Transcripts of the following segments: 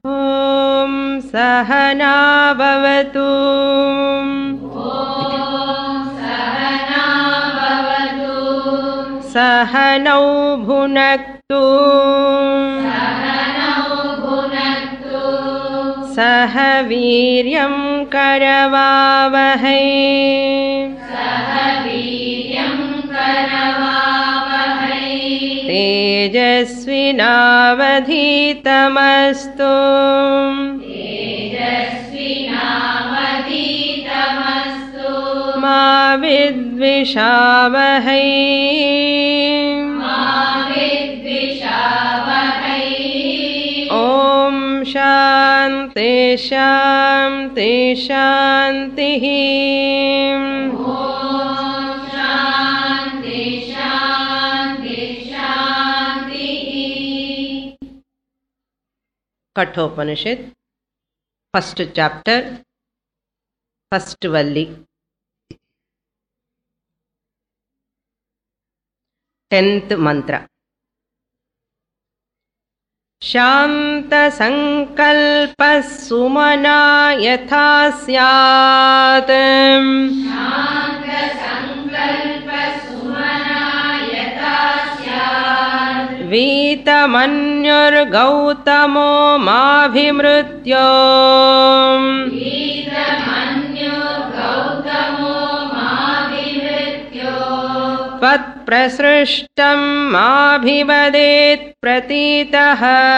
ॐ सहना भवतु सहनौ भुनक्तु सह वीर्यं करवावहै तेजस्विनावधीतमस्तु मा विद्विषावहै ॐ शान्ति शान्ति शान्तिः कठोपनिषद फर्स्ट चैप्टर फर्स्ट वल्ली 10th मंत्र शांत संकल्प सुमना यथा स्यात् वीतमन्युर्गौतमो माभिमृत्यो त्वत्प्रसृष्टं माभिवदेत् प्रतीतः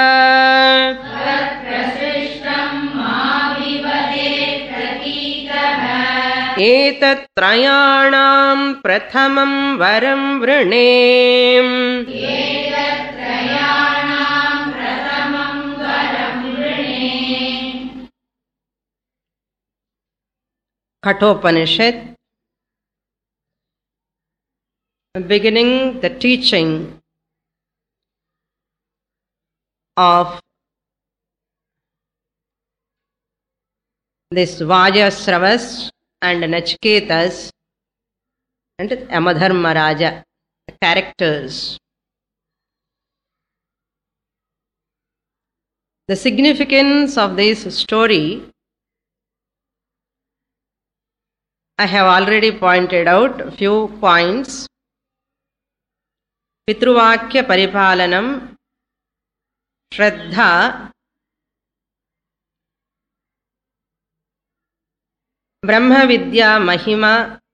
एतत्त्रयाणां प्रथमं वरं वृणे Kathopanishad, beginning the teaching of this Vajasravas and Nachiketas and Yamadharmaraja characters. The significance of this story I have already pointed out a few points. Pitruvakya Paripalanam, Shraddha, Brahma Vidya Mahima,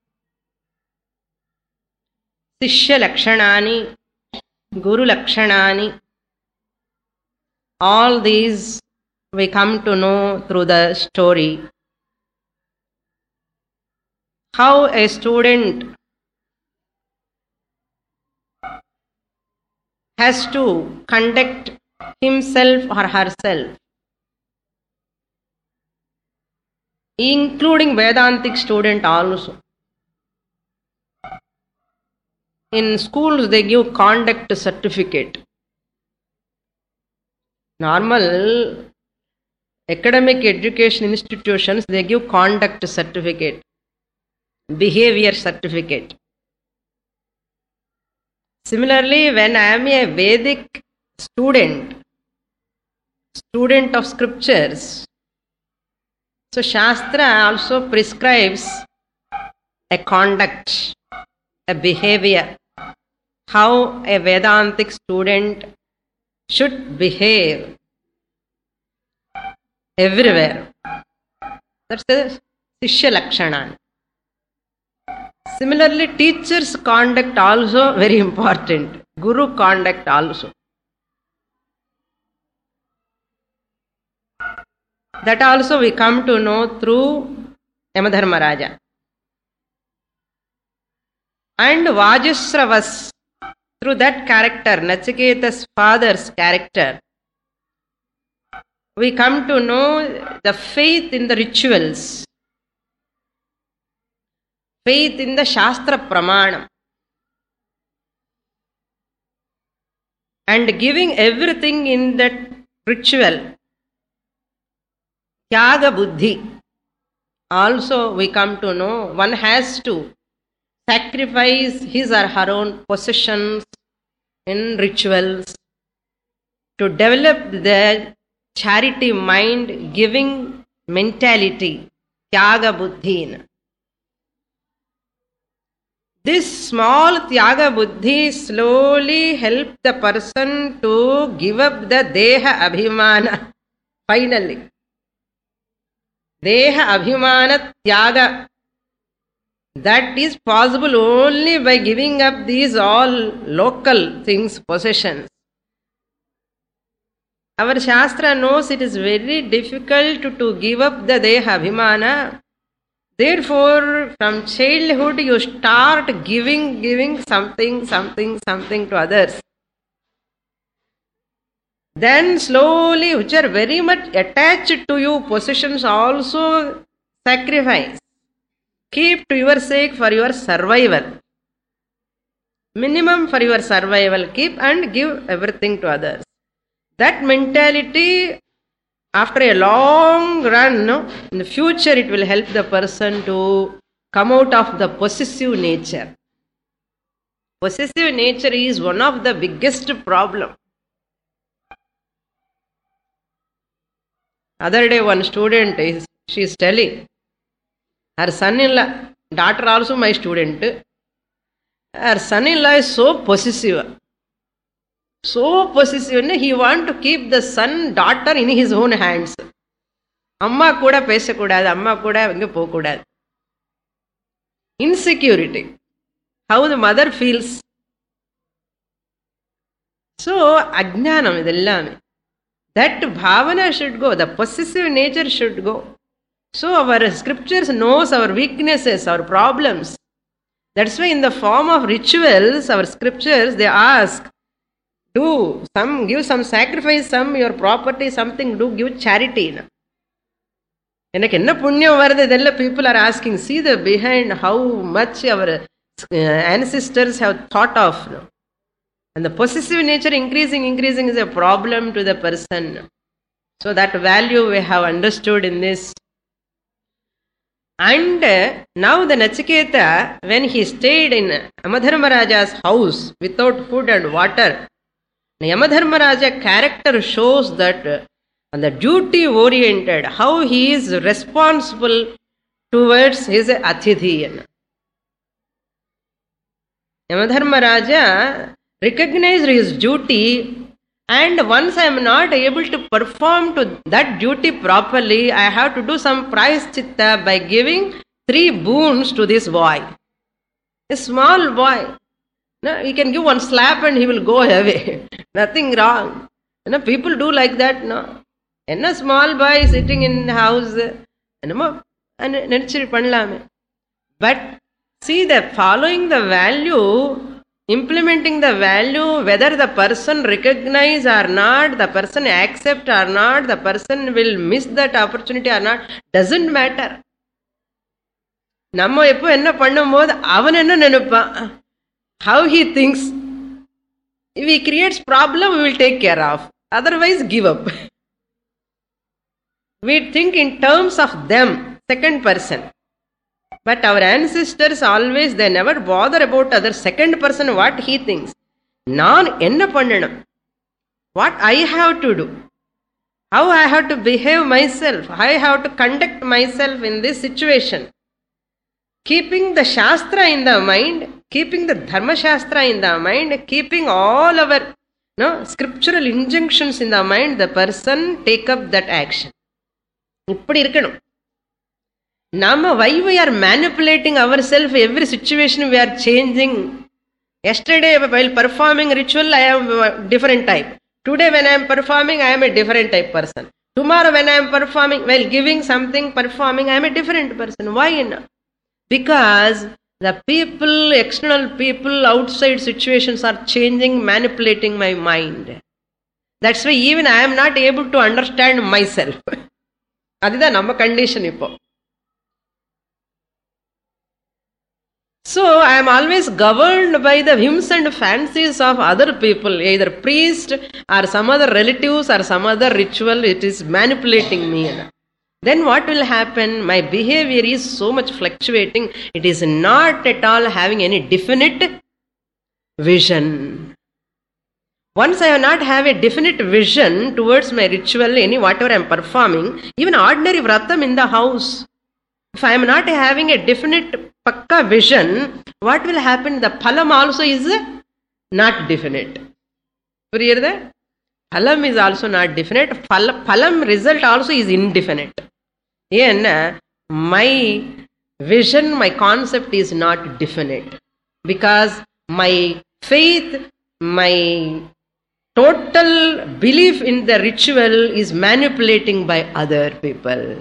Sishya Lakshanani, Guru Lakshanani. All these we come to know through the story. How a student has to conduct himself or herself, including Vedantic student also. In schools they give conduct certificate. Normal academic education institutions they give conduct certificate, behavior certificate. Similarly, when I am a Vedic student of scriptures, so Shastra also prescribes a conduct, a behavior, how a Vedantic student should behave everywhere. That's the Sishya Lakshana. Similarly, teacher's conduct also very important. Guru conduct also. That also we come to know through Yamadharmaraja. And Vajasravas, through that character, Nachiketa's father's character, we come to know the faith in the rituals, faith in the Shastra Pramanam, and giving everything in that ritual, Tyaga Buddhi. Also we come to know one has to sacrifice his or her own possessions in rituals to develop their charity mind, giving mentality, Tyaga Buddhi. This small Tyaga Buddhi slowly helps the person to give up the Deha Abhimana. Finally, Deha Abhimana Tyaga. That is possible only by giving up these all local things, possessions. Our Shastra knows it is very difficult to give up the Deha Abhimana. Therefore, from childhood you start giving something to others. Then slowly, which are very much attached to you, possessions also sacrifice. Keep to your sake for your survival. Minimum for your survival, keep and give everything to others. That mentality, after a long run, in the future it will help the person to come out of the possessive nature. Possessive nature is one of the biggest problem. Other day one student, she is telling, her son-in-law, daughter also my student, her son-in-law is so possessive. So possessive, he want to keep the son, daughter in his own hands. Amma kuda pesa kudadu, amma kuda inga po kudadu. Insecurity. How the mother feels. So, ajnanam idellame. That bhavana should go, the possessive nature should go. So our scriptures knows our weaknesses, our problems. That's why in the form of rituals, our scriptures, they ask, give some sacrifice, some your property, something, give charity. Enakku enna punyam varudhu, idella people are asking, see the behind how much our ancestors have thought of. And the possessive nature increasing is a problem to the person. So that value we have understood in this. And now the Nachiketa, when he stayed in Yamadharmaraja's house without food and water, Yamadharmaraja character shows that on the duty oriented, how he is responsible towards his Atithi. Yamadharmaraja recognized his duty, and once I am not able to perform to that duty properly, I have to do some prayaschitta by giving 3 boons to this boy. A small boy. No, he can give one slap and he will go away. Nothing wrong. People do like that. No. And a small boy sitting in the house. But see that following the value, implementing the value, whether the person recognize or not, the person accept or not, the person will miss that opportunity or not, doesn't matter. Namma eppo enna pannumbodhu avan enna nenuppan, how he thinks. If he creates problem, we will take care of. Otherwise, give up. We think in terms of them, second person. But our ancestors always, they never bother about other second person, what he thinks. Naan enna pannanam. What I have to do. How I have to behave myself. How I have to conduct myself in this situation. Keeping the Shastra in the mind, keeping the Dharma Shastra in the mind, keeping all our scriptural injunctions in the mind, the person take up that action. Ippadi irukkanum. Nama, why we are manipulating ourselves, every situation we are changing. Yesterday while performing ritual, I am a different type. Today when I am performing, I am a different type person. Tomorrow when I am performing, while giving something, performing, I am a different person. Why not? Because the people, external people, outside situations are changing, manipulating my mind. That's why even I am not able to understand myself. That's our condition ippo. So I am always governed by the whims and fancies of other people, either priest or some other relatives or some other ritual. It is manipulating me. Then what will happen? My behavior is so much fluctuating. It is not at all having any definite vision. Once I have not have a definite vision towards my ritual, whatever I am performing, even ordinary vratam in the house, if I am not having a definite pakka vision, what will happen? The phalam also is not definite. You hear that? Phalam is also not definite. Phalam result also is indefinite. My vision, my concept is not definite. Because my faith, my total belief in the ritual is manipulating by other people.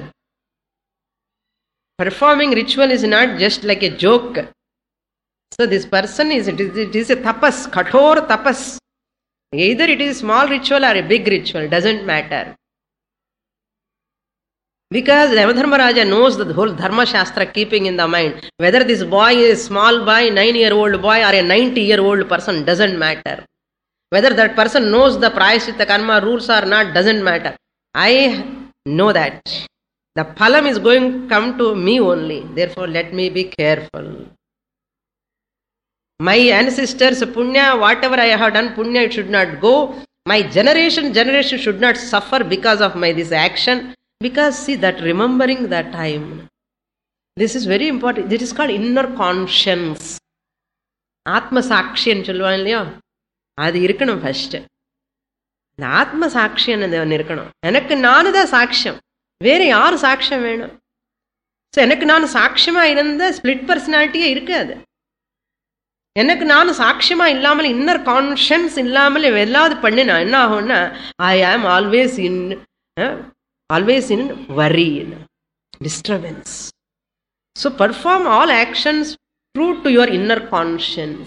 Performing ritual is not just like a joke. So this person it is a tapas, kathor tapas. Either it is a small ritual or a big ritual, doesn't matter. Because Yamadharmaraja knows the whole Dharma Shastra keeping in the mind. Whether this boy is a small boy, 9-year-old boy, or a 90-year-old person, doesn't matter. Whether that person knows the Prayaschitta Karma rules or not, doesn't matter. I know that. The phalam is going to come to me only. Therefore, let me be careful. My ancestors' punya, whatever I have done, punya, it should not go. My generation should not suffer because of my this action. Because see, that remembering that time, this is very important. This is called inner conscience. Atma Sakshi சொல்லுவாங்க இல்லையா, அது இருக்கணும் first. இந்த ஆத்ம சாட்சியம் இருக்கணும். எனக்கு நானு தான் சாட்சியம், வேற யாரு சாட்சியம் வேணும்? ஸோ எனக்கு நான் சாட்சியமா இருந்த ஸ்பிளிட் பர்சனாலிட்டியே இருக்காது. எனக்கு நான் சாட்சியமா இல்லாமல் இன்னர் கான்ஷியன்ஸ் இல்லாமல் எல்லாவது பண்ணினா என்ன ஆகும்னா, I am always in worry, disturbance. So perform all actions true to your inner conscience.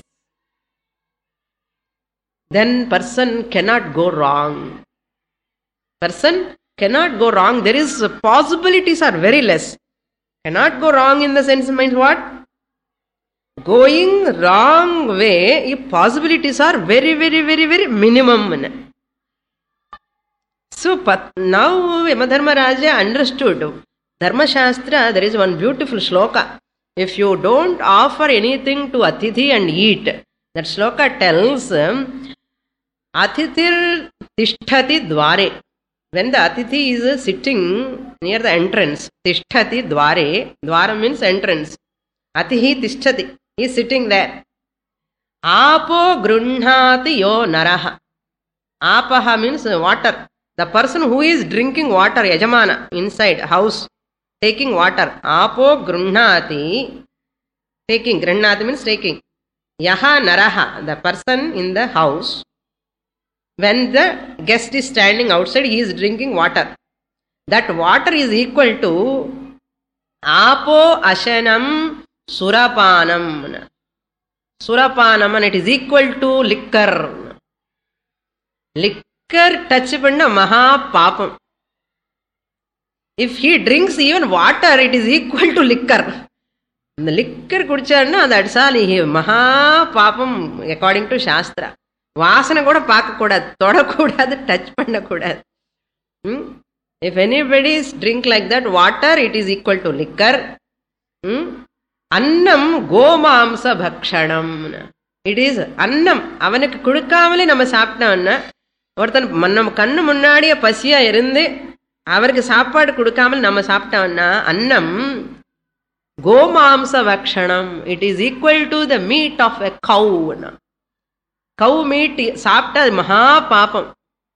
Then person cannot go wrong. Person cannot go wrong. There is possibilities are very less. Cannot go wrong in the sense means what? Going wrong way, possibilities are very, very, very, very minimum. So now Yamadharmaraja understood Dharma Shastra. There is one beautiful shloka. If you don't offer anything to Atithi and eat, that shloka tells Atithir Tishtati Dware. When the Atithi is sitting near the entrance, Tishtati Dware, Dwara means entrance. Atihi Tishtati, he is sitting there. Apo Grunhati Yo Naraha. Apaha means water. The person who is drinking water, Yajamana, inside house, taking water. Apo Grunhati, taking. Grunhati means taking. Yaha Naraha, the person in the house. When the guest is standing outside, he is drinking water. That water is equal to Apo Ashanam Surapanam. Surapanam, and it is equal to liquor. Liquor touch panna maha papam. If he drinks even water, it is equal to liquor. The liquor kudichana, that's all he maha papam according to Shastra. Vasana kuda paaka kudadu, thoda kudadu, touch panna kudadu. If anybody drink like that water, it is equal to liquor. Annam gomamsa bhakshanam. It is annam. Avanukku kudukamale nama saaptana. ஒருத்தன் நம்ம கண்ணு முன்னாடியே பசியா இருந்து அவருக்கு சாப்பாடு கொடுக்காமல் நம்ம சாப்பிட்டோம்னா அன்னம் கோமாம்ச பக்ஷணம். It is equal to the meat of a cow. Cow meat சாப்பிட்டா அது மகா பாப்பம்.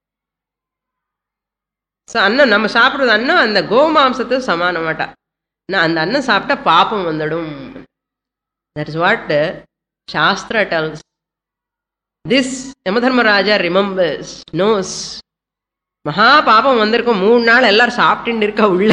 ஸோ அன்னம் நம்ம சாப்பிட்றது அன்னம் அந்த கோமாம்சத்துக்கு சமானமாட்டா. நான் அந்த அன்னம் சாப்பிட்டா பாப்பம் வந்துடும். That is what shastra tells. This Yamadharmaraja remembers, knows. மகா பாபம் வந்திருக்கும், 3 நாள் எல்லாரும் சாப்பிட்டு இருக்கா உள்ள.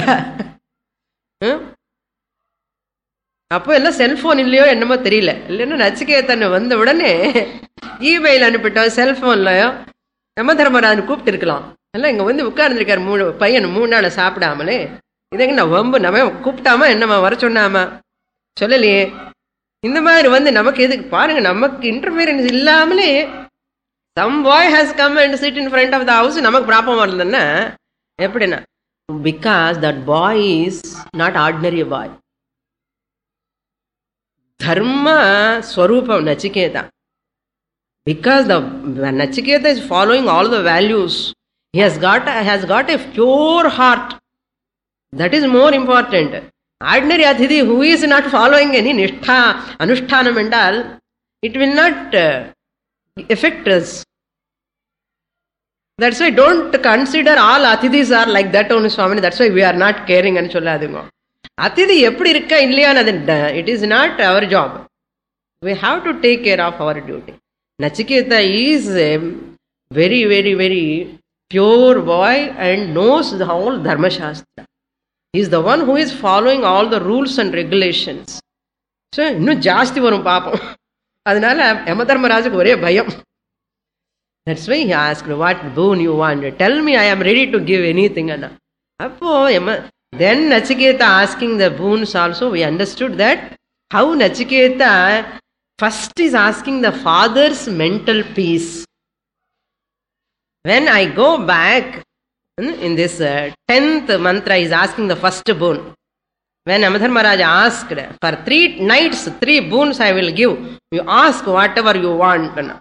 அப்போ எல்லாம் செல்போன் இல்லையோ என்னமோ தெரியல. இல்லைன்னா நச்சிகேதன் வந்த உடனே இமெயில் அனுப்பிட்டோம், செல்போன்லயோ யமதர்மராஜன் கூப்பிட்டு இருக்கலாம். எல்லாம் இங்க வந்து உட்கார்ந்துருக்காரு பையன் 3 நாள் சாப்பிடாமலே. இதங்க நான் வம்பு நம்ம கூப்பிட்டாமா என்னம்மா வர சொன்னாமா சொல்லலையே. இந்த மாதிரி வந்து நமக்கு எதுக்கு பாருங்க, நமக்கு இன்டர்ஃபியரன்ஸ் இல்லாமலே some boy has come and sit in front of the house, நமக்கு ப்ராப்ளம் வரலன்னா எப்படின்னா, because that boy is not ordinary boy. தர்ம ஸ்வரூபம் Nachiketa. Because the Nachiketa is following all the values. He has got a pure heart. That is more important. Ordinary Atithi who is not following any Nishtha, Anushtanam and all, it will not affect us. That's why don't consider all Atithis are like that only, Swamini. That's why we are not caring and Choladimo. Atithi eppadi irukka illaya, it is not our job. We have to take care of our duty. Nachiketa is a very, very, very pure boy and knows the whole Dharma Shastra. He is the one who is following all the rules and regulations. So, innu jaasti varum paapam. Adanala Yamadharmarajaku ore bhayam. That's why he asked, what boon you want? Tell me, I am ready to give anything. Then Nachiketa asking the boons also, we understood that how Nachiketa first is asking the father's mental peace. When I go back, in this 10th mantra, he is asking the first boon. When Yamadharmaraja asked, for 3 nights, 3 boons I will give. You ask whatever you want.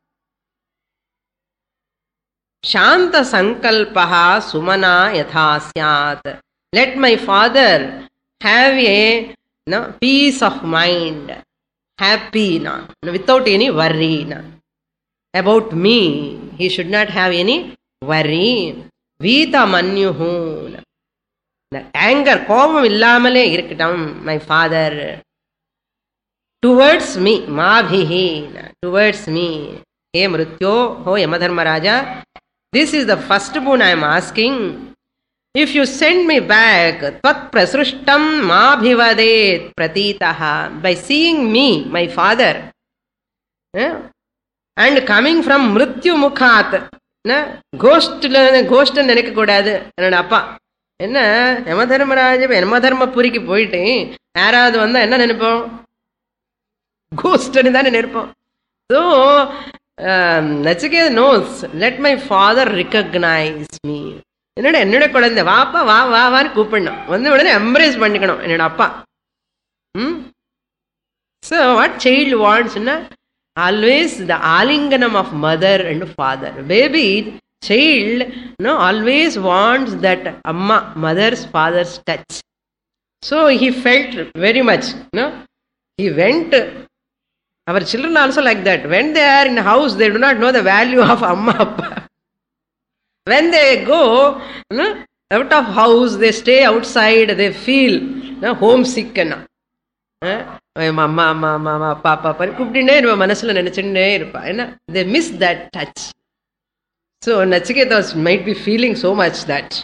Shanta sankalpaha sumana yatha syat. Let my father have a peace of mind, happy, without any worry. About me, he should not have any worry. Vita manyuhu. Anger, kovam illamale irukkatam, my father. Towards me, mabhihi, towards me. Hey Mrityo, ho Yamadharmaraja, this is the first boon I am asking. If you send me back, tvat prasrushtam mabhivadet pratitaha, by seeing me, my father, and coming from Mrityu Mukhat, ghost nenekka kodadu, appa. Enna Yamadharmaraja Yamadharmapurikku poite, yaravadu vanda enna nenipom? Ghost nu dhaan nenipom. So, Nachiketa knows, let my father recognize me. Ennada kodande vaapa va va va nu koopadnom. Vandu udane embrace pannikanum ennada appa. So what child wants, always the alinganam of mother and father. Baby, child, always wants that amma, mother's, father's touch. So he felt very much, he went. Our children also like that. When they are in a house, they do not know the value of amma appa. When they go out of house, they stay outside, they feel homesick. Mama, papa, they miss that touch. So Nachiketa might be feeling so much that.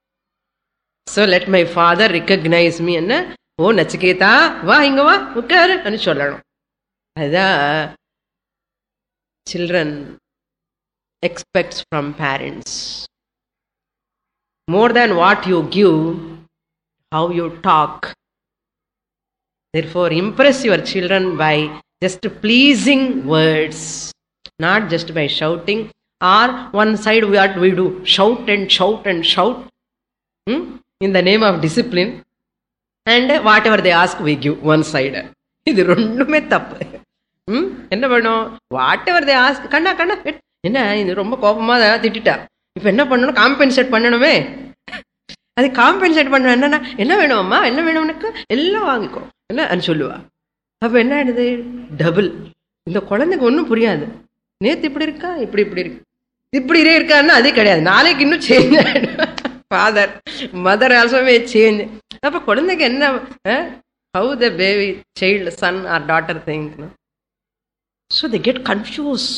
So let my father recognize me. Oh Nachiketa, va inga va, ukkar, anu sollano. Ada children expects from parents. More than what you give, how you talk. Therefore, impress your children by just pleasing words, not just by shouting. Or one side what we do, shout and shout and shout in the name of discipline. And whatever they ask, we give one side. இது ரெண்டுமே தப்பு. என்ன பண்ணும்? Whatever they ask, கண்ணா என்ன இது ரொம்ப கோபமா திட்டா, இப்ப என்ன பண்ணணும்? காம்பன்சேட் பண்ணணுமே. அது காம்பன்சேட் பண்ண என்னன்னா, என்ன வேணும் அம்மா, என்ன வேணும் உனக்கு, எல்லாம் வாங்கிக்கோ என்ன சொல்லுவா. அப்ப என்ன ஆயிடுது? டபுள். இந்த குழந்தைக்கு ஒன்றும் புரியாது. நேத்து இப்படி இருக்கா, இப்படி இருக்கு, இப்படியே இருக்காருன்னா அதே கிடையாது, நாளைக்கு இன்னும் சேஞ்ச் ஆயிடும். Father mother also may change. அப்ப குழந்தைக்கு என்ன, how the baby, child, son or daughter think. So they get confused.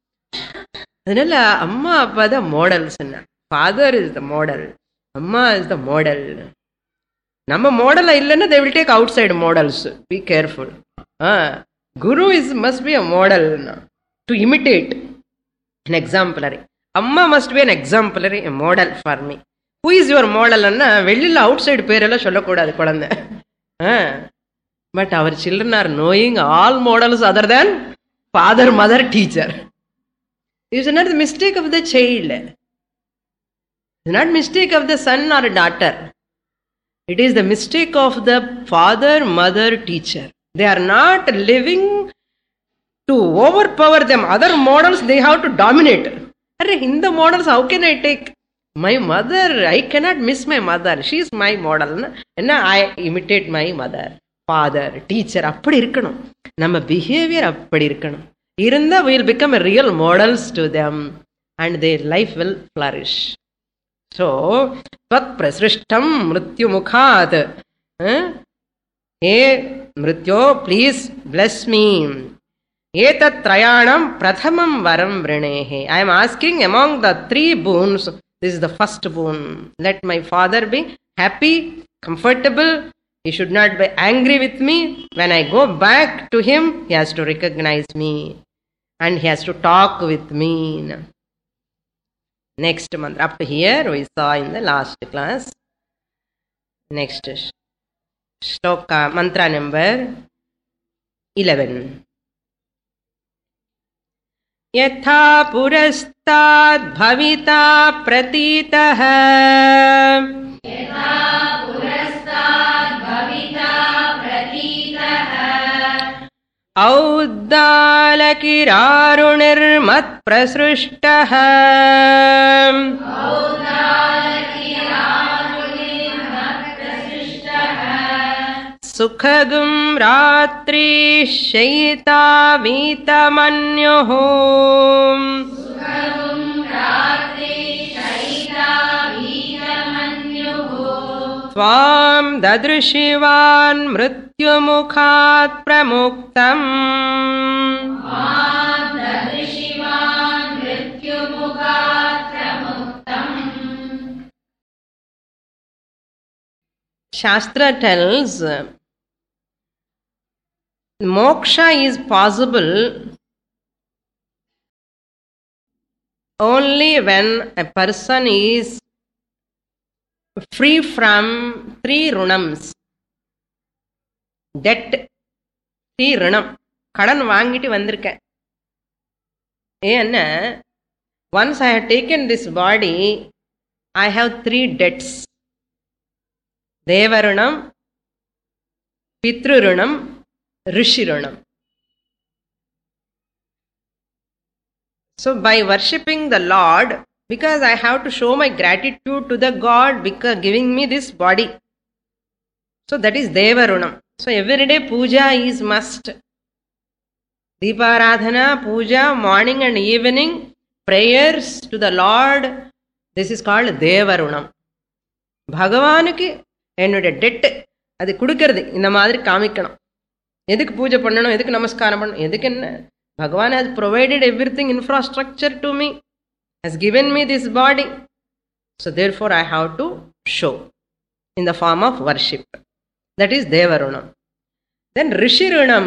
அதனால அம்மா அப்பா தான் models. Father is the model, அம்மா இஸ் த மாடல். நம்ம மாடலா இல்லைன்னா they will take outside models. Be careful. Guru must be a model to imitate, an exemplary. Amma must be an exemplary, a model for me. Who is your model? வெளியில outside பேரெல்லாம் சொல்லக்கூடாது குழந்தை. But our children are knowing all models other than father, mother, teacher. It is not the mistake of the child. It is not mistake of the son or daughter. It is the mistake of the father, mother, teacher. They are not living to overpower them. Other models, they have to dominate. In the models, how can I take my mother? I cannot miss my mother. She is my model. And I imitate my mother, father, teacher. Appadi irukkanum. Nama behavior appadi irukkanum. Irundha we will become a real models to them and their life will flourish. So, Tvat prasrishtam mrityu mukhat. Hey, Mrityo, please bless me. Etat trayanam prathamam varam vrinehe. I am asking among the three boons, this is the first boon. Let my father be happy, comfortable. He should not be angry with me. When I go back to him, he has to recognize me. And he has to talk with me. Next mantra. Up to here we saw in the last class. Next shloka, mantra number 11. Yatha purastad bhavita pratitah. औद्दालकिरारुणिर्मत् प्रसृष्टः सुखगुं रात्रि शयिता वीतमन्युः त्वां ददृशिवान् मृत्युमुखात् प्रमुक्तम् Shastra tells moksha is possible only when a person is free from three runams. Debt, three runam. Kadan vaangiti vandirken. And once I have taken this body, I have three debts. Devarunam, Pitrurunam, Rishirunam. So by worshipping the Lord, because I have to show my gratitude to the God because giving me this body. So that is Devarunam. So everyday puja is must. Deeparadhana, puja, morning and evening, prayers to the Lord. This is called Devarunam. Bhagavanukku என்னுடைய debt அது கொடுக்கறது இந்த மாதிரி காமிக்கணும். எதுக்கு பூஜை பண்ணணும், எதுக்கு நமஸ்காரம் பண்ணணும், எதுக்கு என்ன? Bhagavan has provided everything infrastructure to me, has given me this body. So therefore I have to show in the form of worship. That is Devarunam. Then Rishirunam,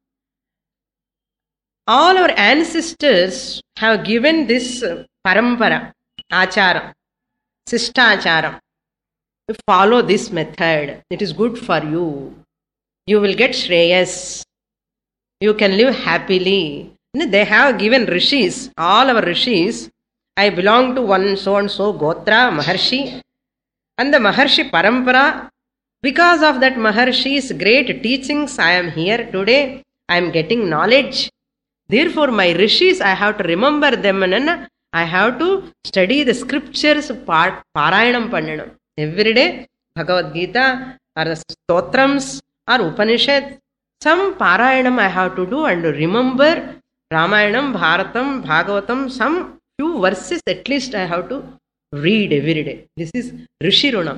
all our ancestors have given this parampara, acharam, sistacharam. Follow this method. It is good for you. You will get shreyas. You can live happily. They have given rishis, all our rishis. I belong to one so and so Gotra, Maharshi. And the Maharshi Parampara, because of that Maharshi's great teachings, I am here today. I am getting knowledge. Therefore, my rishis, I have to remember them and I have to study the scriptures, Parayanam Pandanam. Every day, Bhagavad Gita or the Stotrams or Upanishad, some Parayanam I have to do and remember Ramayanam, Bharatam, Bhagavatam, some few verses at least I have to read every day. This is Rishirunam.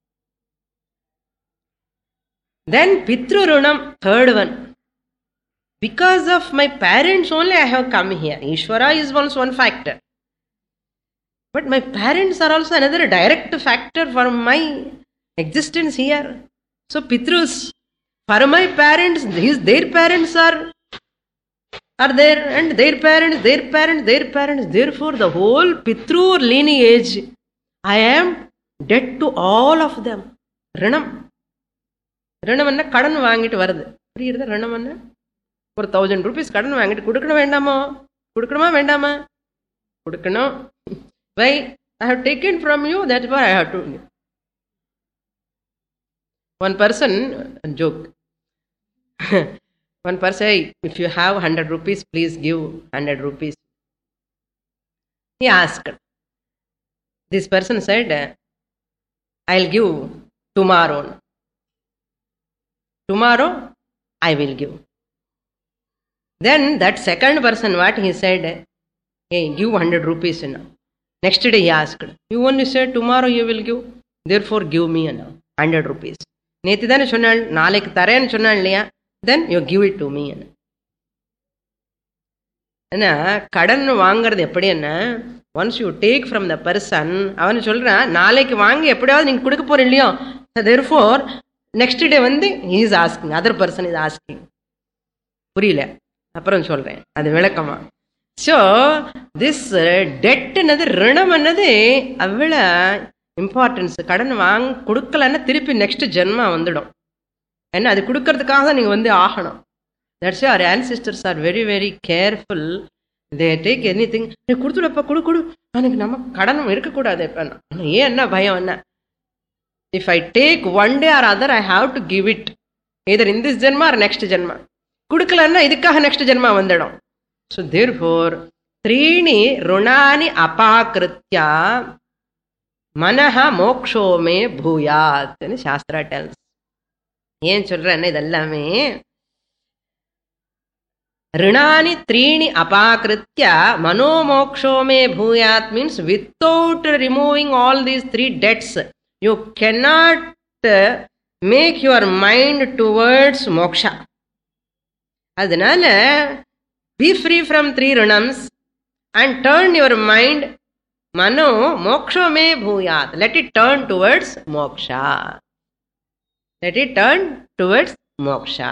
Then Pitrurunam, third one. Because of my parents only I have come here. Ishvara is also one factor. But my parents are also another direct factor for my existence here. So Pitrus, for my parents, their parents are there, and their parents, their parents, their parents. Therefore, the whole Pitru lineage, I am debt to all of them. Ranam. Ranam anna kadan vaangittu varudhu. Puriyudha ranam anna? For 1,000 rupees kadan vaangittu kudukana vendamo? Kudukanuma vendama? Kudukanum. Why? I have taken from you, that's why I have to. One person, joke. One person, hey, if you have 100 rupees, please give 100 rupees. He asked. This person said, I'll give tomorrow. Tomorrow, I will give. Then that second person, what he said, hey, give 100 rupees. Next day he asked, you only said tomorrow you will give, therefore give me 100 rupees. நேத்திதானே சொன்னாள், நாளைக்கு தரேன்னு சொன்னாள் இல்லையா, then you give it to me. ஏன்னா கடன் வாங்கிறது எப்படி என்ன, once you take from the person, அவன் சொல்றான் நாளைக்கு வாங்கி எப்படியாவது நீங்க கொடுக்க போற இல்லையோ, therefore next day வந்து he is asking, other person is asking. புரியல, அப்புறம் சொல்றேன் அது விளக்கமா. ஸோ திஸ் டெட் என்னது, ரிணம் என்னது அவ்வளோ இம்பார்ட்டன்ஸ். கடன் கொடுக்கலன்னா திருப்பி நெக்ஸ்ட் ஜென்மா வந்துடும். ஏன்னா அது கொடுக்கறதுக்காக தான் நீங்கள் வந்து ஆகணும். That's our ancestors are very very careful. they take anything, கொடுத்துடப்பா கொடு கொடு, எனக்கு நம்ம கடன் இருக்கக்கூடாது. இப்போ ஏன் என்ன பயம் என்ன, if I take one day or other I have to give it, either in this janma or next janma. கொடுக்கலன்னா இதுக்காக நெக்ஸ்ட் ஜென்மா வந்துடும். So therefore, त्रीणि ऋणानि अपाकृत्य मनः मोक्षो मे भूयात् ன்னு சாஸ்திரா tells. ஏன் சொல்றேன்னா இதெல்லாமே ऋणानि त्रीणि अपाकृत्य मनो मोक्षो मे भूयात् means without removing all these three debts you cannot make your mind towards moksha. அதனால be free from three rinams and turn your mind, mano moksha me bhuyat, let it turn towards moksha, let it turn towards moksha,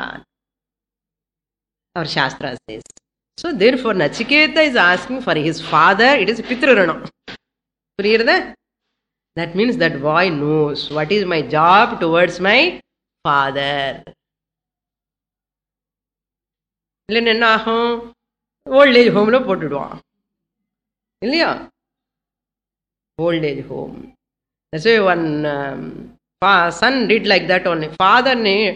our shastra says. So therefore Nachiketa is asking for his father, it is pitru rinam. Puriyirudha? That means that boy knows what is my job towards my father. இல்லைன்னு என்ன ஆகும், old age ஹோம்ல போட்டுடுவான் இல்லையா, old age home. That's why one son did like that only. Father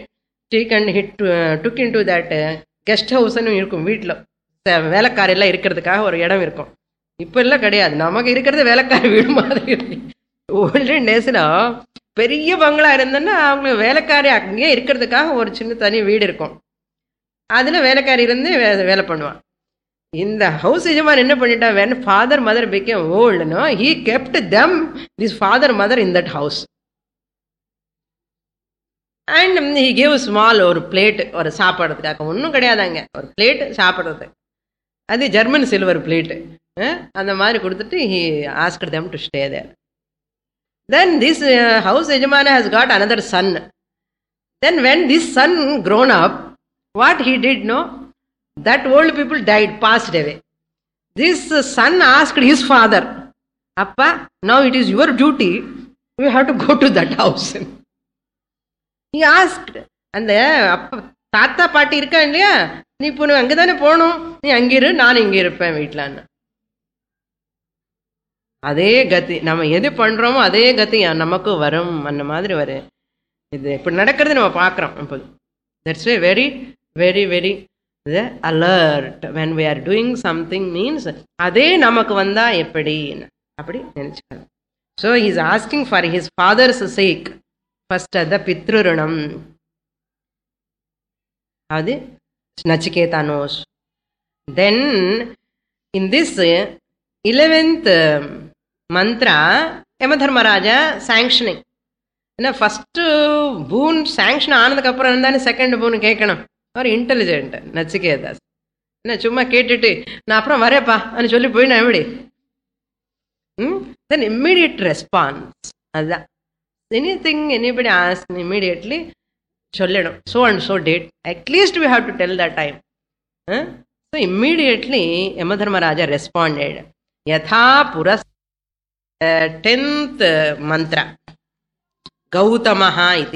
took into that guest house இருக்கும், வீட்டில் வேலைக்காரெல்லாம் இருக்கிறதுக்காக ஒரு இடம் இருக்கும். இப்போ எல்லாம் கிடையாது, நமக்கு இருக்கிறது வேலைக்கார வீடு மாதிரி. ஓல்டன் டேஸ்ல பெரிய பங்களா இருந்தேன்னா அவங்களுக்கு வேலைக்காரி அங்கேயே இருக்கிறதுக்காக ஒரு சின்ன தனி வீடு இருக்கும், அதுல வேலைக்காரி இருந்து வேலை பண்ணுவான். இந்த ஹவுஸ் எஜமான் என்ன பண்ணிட்டான், when father mother became old, no, he kept them, this father mother in that house, and he gave small ஒரு பிளேட், ஒரு சாப்பிட்றதுக்காக ஒன்றும் கிடையாதாங்க, ஒரு பிளேட் சாப்பிட்றது, அது ஜெர்மன் சில்வர் பிளேட், அந்த மாதிரி கொடுத்துட்டு he asked them to stay there. Then this house ejamana has got another son. Then when this son grown up, what he did, no, that old people died, passed away. This son asked his father, Appa, now it is your duty, we have to go to that house. He asked, and தாத்தா பாட்டி இருக்கா இல்லையா, நீ இப்போ அங்கதானே போகணும், நீ அங்கிரு, நான் இங்க இருப்பேன் வீட்டிலான்னு. அதே கதி நம்ம எது பண்றோமோ அதே கதி நமக்கு வரும், அந்த மாதிரி வரும். இது இப்படி நடக்கிறது நம்ம பார்க்கிறோம். இப்போ that's why very very very alert when we are doing something means அதே நமக்கு வந்தா எப்படி அப்படி நினைச்சுக்கலாம். So he is asking for his father's sake. First the pitru rinam, அது Nachiketa knows. Then in this 11th mantra Yamadharmaraja sanctioning. First boon sanction ஆனதுக்கு அப்புறம் தானே செகண்ட் பூன் கேட்கணும். அவர் இன்டெலிஜென்ட் நச்சிகேதாஸ். என்ன சும்மா கேட்டுட்டு நான் அப்புறம் வரேப்பா அப்படின்னு சொல்லி போய் நான் எப்படி தென் இம்மீடியட் ரெஸ்பான்ஸ். அதுதான் எனிதிங் எனிபடி ஆஸ்க் இம்மீடியட்லி சொல்லிடும். So and so date at least we have to tell that time. So immediately Yamadharmaraja responded. யதா புரஸ் 10th mantra Gautamaha iti.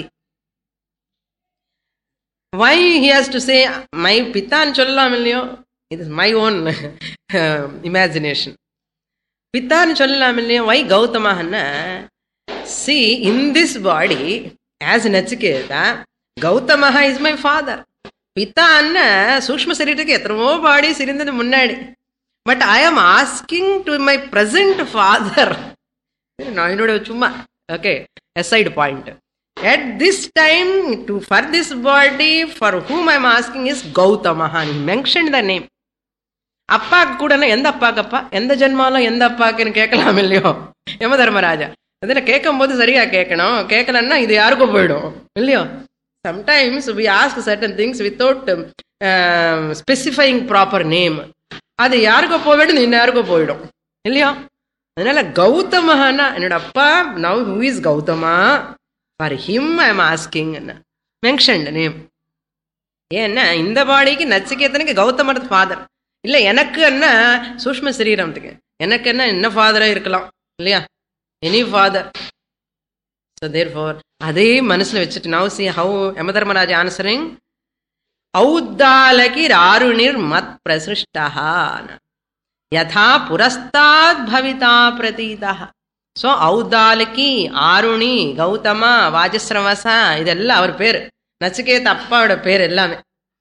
Why he has to say my pita nu sollalam illiyo, it is my own imagination. Pita nu sollalam illiyo, why Gautamaha na, see in this body as Nachiketa, Gautamaha is my father. பித்தான்னு சூக்ஷ்ம சரீரத்துக்கு எத்தனமோ பாடி சிரிந்தது முன்னாடி. But I am asking to my present father. நான் என்னோட சும்மா okay aside point. At this time, for this body, for whom I am asking is Gautama. He mentioned the name. அப்பா கூட எந்த அப்பாக்கப்பா, எந்த ஜென்மாலும் எந்த அப்பாக்குன்னு கேட்கலாம் இல்லையோ யம தர்மராஜா. அதில் கேட்கும் போது சரியா கேட்கணும், கேட்கலன்னா இது யாருக்கும் போயிடும் இல்லையோ. Sometimes we ask certain things without specifying proper name. அது யாருக்கோ போக வேண்டியது இன்னும் போயிடும் இல்லையோ. அதனால கௌதமஹானா என்னோட அப்பா. Now who is Gautama? For him I am asking. Mentioned name. ஏன்னா இந்த பாடிக்கு நச்சிகேதனுக்கு கௌதமர் ஃபாதர் இல்லை, எனக்கு என்ன சூஷ்ம சரீரத்துக்கு எனக்கு என்ன ஃபாதரா இருக்கலாம் இல்லையா, எனி ஃபாதர். ஸோ தேர்ஃபோர் அதே மனசுல வச்சுட்டு now see how Yamadharmaraja answering. ஔத்தாலகி ராருணிர் மத் பிரசிருஷ்டா யதா புரஸ்தாத் பவிதா பிரதீதா. ஸோ ஔத்தாலகி, ஆருணி, கௌதமா, வாஜஸ்ரவசா இதெல்லாம் அவர் பேர். நச்சிகேத அப்பாவோட பேர் எல்லாமே.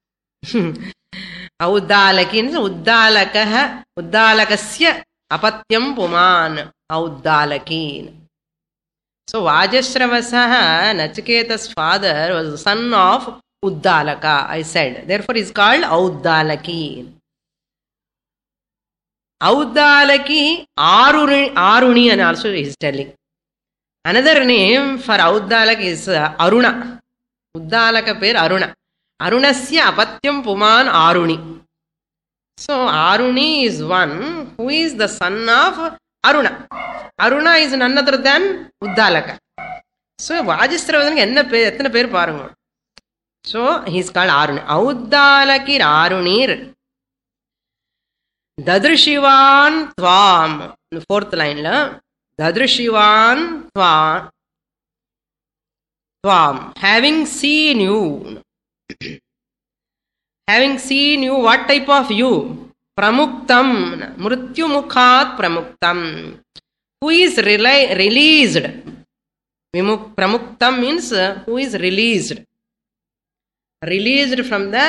ஔத்தாலகின்னு உத்தாலக, உத்தாலகஸ்ய அபத்யம் புமான் ஔத்தாலகீன். So Vajasravasa, Nachiketa's father, was the son of Uddalaka, I said. Therefore, he is called Auddalaki. Auddalaki, Aruni, and also he is telling. Another name for Auddalaki is Aruna. Uddalaka per Aruna. Arunasya apatyam puman Aruni. So Aruni is one who is the son of Aruna. Aruna is none other than Uddalaka. So Vajasravasanaku enna per, எத்தனை பேர் பாருங்க. So he is called Aruni. Auddalaki Arunir Dadrishivan Tvam. Fourth line la Dadrishivan Tvam. Having seen you. Having seen you, what type of you? Pramuktam, Mrityu Mukhat Pramuktam. Who is released? Pramuktam means who is released. Released from the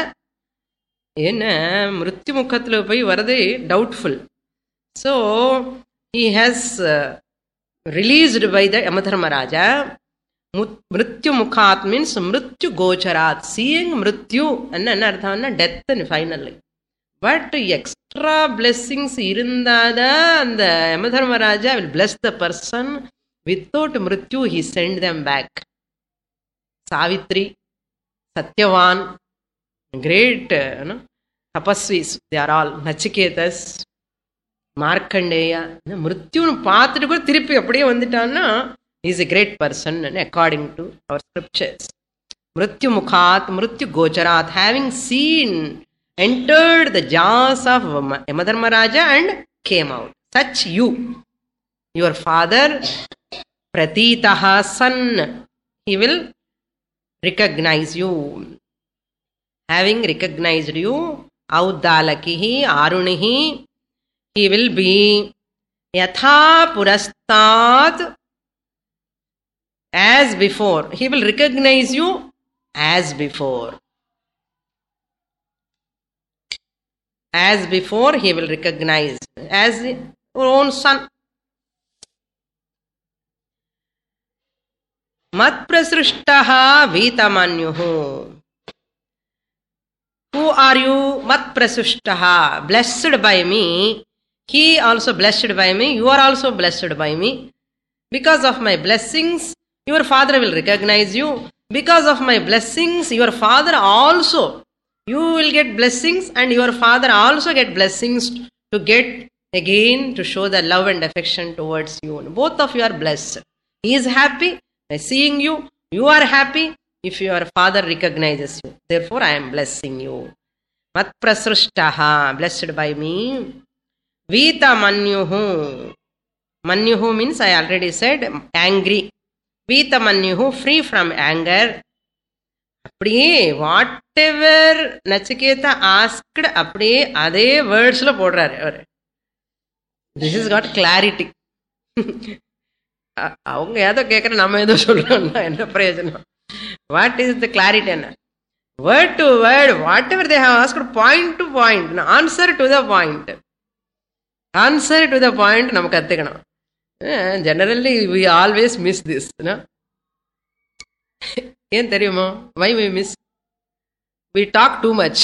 Mrityu Mukhatlu pai varade doubtful. So he has released by the Yamadharmaraja. Mrityu Mukhat means Mrityu Gocharat. Seeing Mrityu enna arthamna death and finally. But extra blessings irundada and the Yamadharmaraja will bless the person. Without Mrityu, he send them back. Savitri, Satyavan, great tapasvis, they are all. Nachiketas, Markandeya. Mrityu paathitu kuda thiruppi appadiye vandittaana, he is a great person according to our scriptures. Mrityu Mukhat, Mrityu Gocharat, having seen, entered the jaws of Yamadharmaraja and came out. Such you, your father, Pratitaha, son, he will recognize you. Having recognized you, Auddalakihi, Arunihi, he will be Yatha Purastat, as before. He will recognize you as before. As before, he will recognize as your own son. Mat prasrishtaha vitamanyuhu. Who are you? Mat prasrishtaha. Blessed by me. He also blessed by me. You are also blessed by me. Because of my blessings, your father will recognize you. Because of my blessings, your father also, you will get blessings and your father also get blessings to get again to show the love and affection towards you. Both of you are blessed. He is happy by seeing you. You are happy if your father recognizes you. Therefore, I am blessing you. Mat prasrishtaha, blessed by me. Vita manyuhu. Manyuhu means I already said angry. Vita manyuhu, free from anger. அப்படியே whatever Nachiketa asked அப்படியே அதே வேர்ட்ஸ்ல போடுறாரு அவர். This is got clarity. அவங்க ஏதோ கேட்கற நம்ம ஏதோ சொல்றோம்னா என்ன பிரயோஜனம்? What is the clarity? என்ன Word to word, whatever they have asked, point to point, answer to the point. Answer to the point நம்ம கத்துக்கணும். Generally we always miss this. ஏன் தெரியுமோ? Why we miss? We talk too much.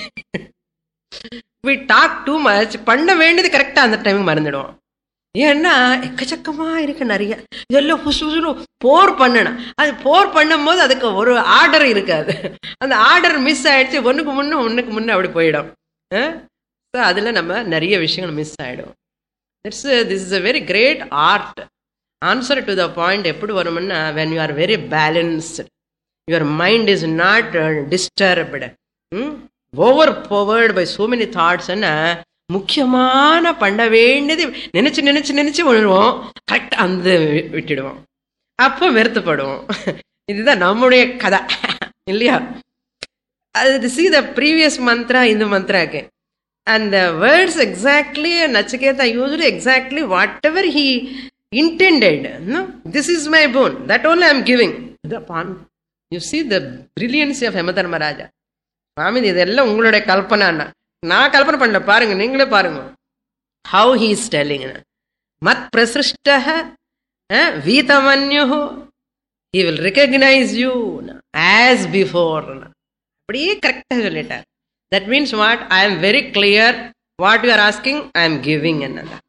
We talk too much. பண்ண வேண்டியது கரெக்டா அந்த டைமுக்கு மறந்துடுவோம். ஏன்னா எக்கச்சக்கமா இருக்கு நிறைய, இதெல்லாம் போர் பண்ணணும். அது போர் பண்ணும் போது அதுக்கு ஒரு ஆர்டர் இருக்காது. அந்த ஆர்டர் மிஸ் ஆயிடுச்சு, ஒன்னுக்கு முன்ன அப்படி போயிடும். அதுல நம்ம நிறைய விஷயங்கள் மிஸ் ஆயிடும். This is a very great art. Answer to the point எப்படி வரும்னா, when you are very balanced, your mind is not disturbed, overpowered by so many thoughts. முக்கியமான பண்ண வேண்டியது நினைச்சு உணர்வோம், கரெக்ட் அந்த விட்டுடுவோம், அப்போ வெறுத்துப்படுவோம். இதுதான் நம்முடைய கதை இல்லையா? அது see the previous mantra in the mantra again, and the words exactly Nachiketa used exactly whatever he intended. No, this is my boon, that only I am giving. You see the brilliance of Yamadharmaraja. Swami, இதெல்லாம் உங்களுடைய கல்பனா, நான் கல்பனை பண்ணல, பாருங்க, நீங்களே பாருங்க. How he is telling, mat prasrishtah vitamanyuh, he will recognize you as before. அப்படியே கரெக்டா சொல்லிட்டார். That means what? I am very clear what you are asking, I am giving.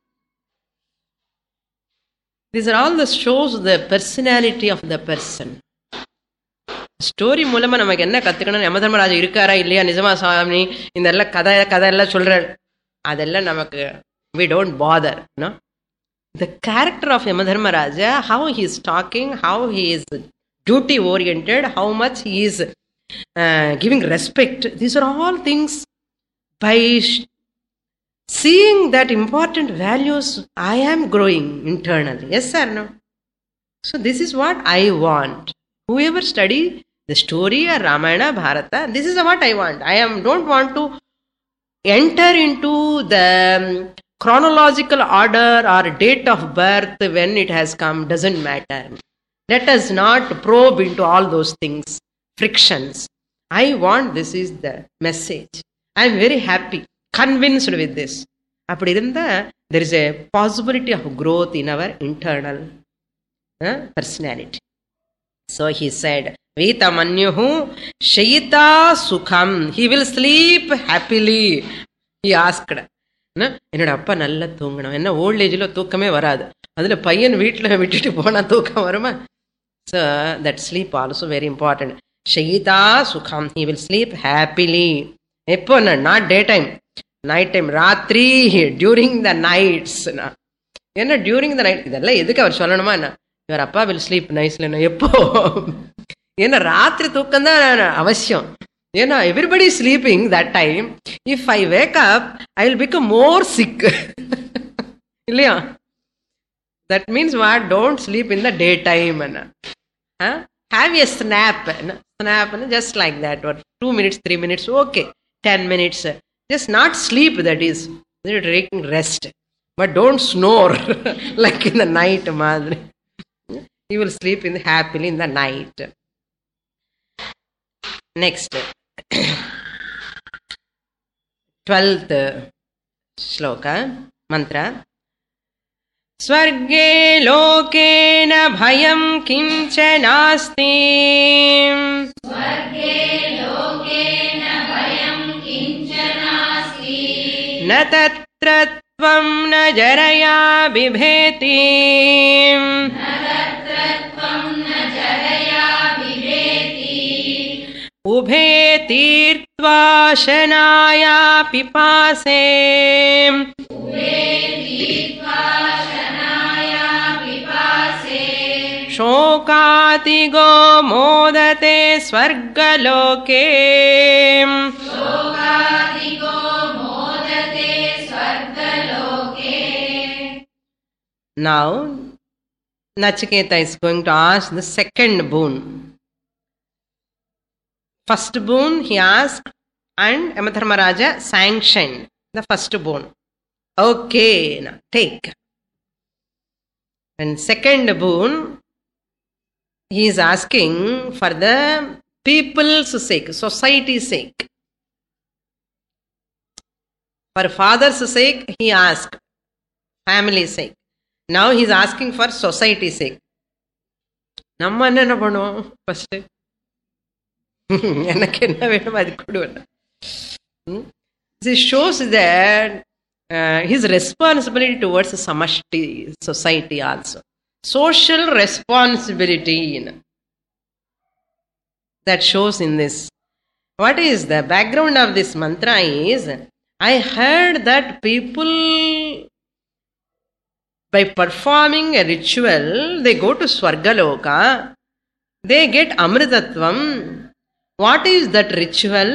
These are all the shows the personality of the person. Story மூலமா நமக்கு என்ன கத்துக்கணும்? யமதர்மராஜா இருக்காரா இல்லையா, நிஜமா சாமி இந்த எல்லாம் கதை எல்லாம் சொல்ற, அதெல்லாம் நமக்கு we don't bother. No, the character of Yamadharmaraja, how he is talking, how he is duty oriented, how much he is giving respect, these are all things. By seeing that important values, I am growing internally. Yes or no? So this is what I want. Whoever study the story or Ramayana, Bharata, this is what I want. I don't want to enter into the chronological order or date of birth when it has come, doesn't matter. Let us not probe into all those things, frictions. I want, this is the message. I am very happy, convinced with this. அப்படி இருந்தா there is a possibility of growth in our internal personality. So he said, Vitamanyuhu Shayita Sukham, he will sleep happily. He asked, என்னோட அப்பா நல்லா தூங்கணும், என்ன volt ஏஜ்ல தூக்கமே வராது, அதுல பையன் வீட்டுல விட்டுட்டு போனா தூக்கம் வருமா? So that sleep also very important. Shayita Sukham, he will sleep happily. எப்போ? not daytime, night time, ராத்திரி, during the nights. என்ன during the night? இதெல்லாம் எதுக்கு அவர் சொல்லணுமா? என்ன your அப்பா will sleep nicely. எப்போ? ஏன்னா ராத்திரி தூக்கம் தான் அவசியம். ஏன்னா everybody is sleeping that time. If I wake up, I will become more sick. இல்லையா? That means what? Don't sleep in the daytime. Have a snap. Snap just like that, or 2 minutes, 3 minutes, okay, 10 minutes. Just not sleep, that is taking rest. But don't snore like in the night. Madri. You will sleep happily in the night. Next, 12th shloka, mantra. Swarge loke na bhayam kincha nasti. Swarge loke na bhayam kincha nasti. Na tatra tvam na jaraya bibheti. उभे तीर्त्वा शनाया पिपासे. शोकातिगो मोदते स्वर्गलोके. Now Nachiketa is going to ask the second boon. First boon he asked, and Yamadharmaraja sanctioned the first boon. Okay, now take. And second boon, he is asking for the people's sake, society's sake. For father's sake, he asked. Family's sake. Now he is asking for society's sake. நம்ம என்ன பண்ணுவோம்? First எனக்கு என்ன வேணும் அது கொடுவேன். This shows that his responsibility towards samashti society also. Social responsibility that shows in this. What is the background of this mantra is, I heard that people, by performing a ritual, they go to Swargaloka, they get Amritatvam. What is that ritual?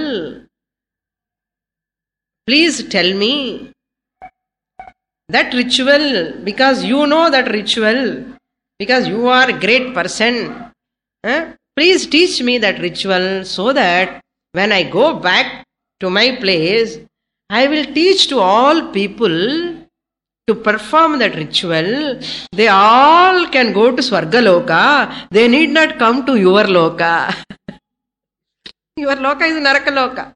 Please tell me. That ritual, because you know that ritual, because you are a great person. Please teach me that ritual so that when I go back to my place, I will teach to all people to perform that ritual. They all can go to Swargaloka. They need not come to your loka. Your loka is Narakaloka.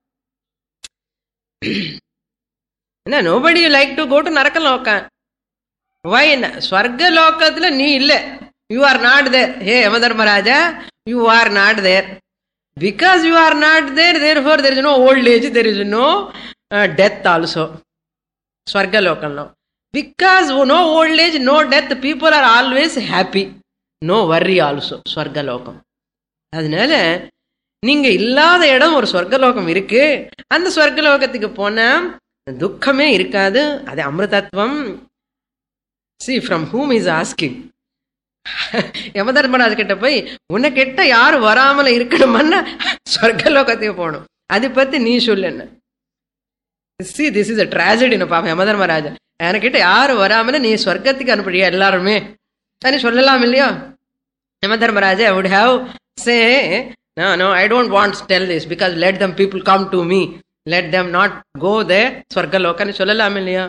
No, nobody like to go to Narakaloka. Why? Swargalokathila nee illa. You are not there. Hey, Yamadharmaraja, you are not there. Because you are not there, therefore there is no old age, there is no death also. Swargalokanlo. Because no old age, no death, people are always happy. No worry also. Swargalokam. அதனால நீங்க இல்லாத இடம் ஒரு சொர்க்கலோகம் இருக்கு. அந்த சொர்க்கலோகத்துக்கு போனா துக்கமே இருக்காது. அது அமிர்தத்வம். See, from whom is asking? யமதர்மராஜ் கிட்ட போய் உன்னை கிட்ட யாரு வராமல இருக்கணும்னா சொர்க்கலோகத்துக்கு போகணும். அதை பத்தி நீ சொல்லு. See, this is a tragedy. பாப்பா யமதர்மராஜா என்கிட்ட யாரு வராமல நீ சொர்க்கத்துக்கு அனுப்புறியா எல்லாருமே தானே சொல்லலாம் இல்லையா? Yamadharmaraja would have say, no, I don't want to tell this because let them people come to me. Let them not go there. சொர்க்கலோகன்னு சொல்லலாம் இல்லையா?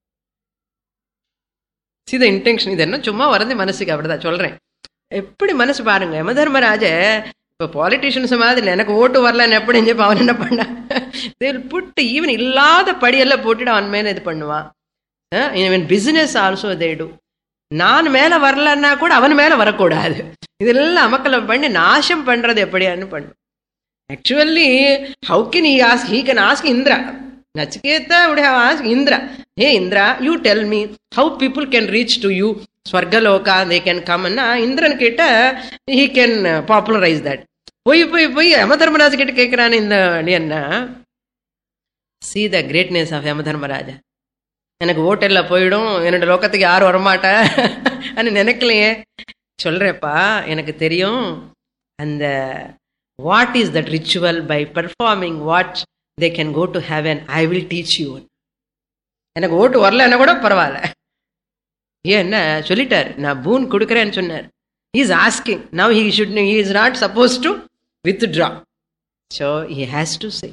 See the intention. இது என்ன சும்மா வரது மனசுக்கு, அப்படிதான் சொல்றேன். எப்படி மனசு பாருங்க. யமதர்மராஜ இப்ப பாலிட்டிஷியன்ஸ் மாதிரி எனக்கு ஓட்டு வரலன்னு எப்படி அவன் என்ன பண்ண, புட்டு ஈவன் இல்லாத படியெல்லாம் போட்டுட்டு அவன் மேல இது பண்ணுவான். Even business also they do. நான் மேல வரலன்னா கூட அவன் மேல வரக்கூடாது. இதெல்லாம் அமக்கலை பண்ணி நாசம் பண்றது எப்படியான்னு பண்ணு. Actually, how can he ask? He can ask Indra. Nachiketa would have asked Indra. Hey Indra, you tell me how people can reach to you. Swargaloka, they can come. And Indra keta, he can popularize that. Poi Yamadharmaraja keta kekran in the Liana. See the greatness of Yamadharmaraja. எனக்கு ஓட்டெல்லாம் போயிடும், என்னோட லோகத்துக்கு யாரும் வரமாட்டா అని நினைக்கலையே. சொல்றேப்பா, எனக்கு தெரியும் அந்த what is that ritual, by performing what they can go to heaven. I will teach you. எனக்கு ஓட்டு வரலன்னா கூட பரவாயில்ல. ஏன் சொல்லிட்டார், நான் பூன் கொடுக்குறேன்னு சொன்னார். he is asking now, he is not supposed to withdraw, so he has to say.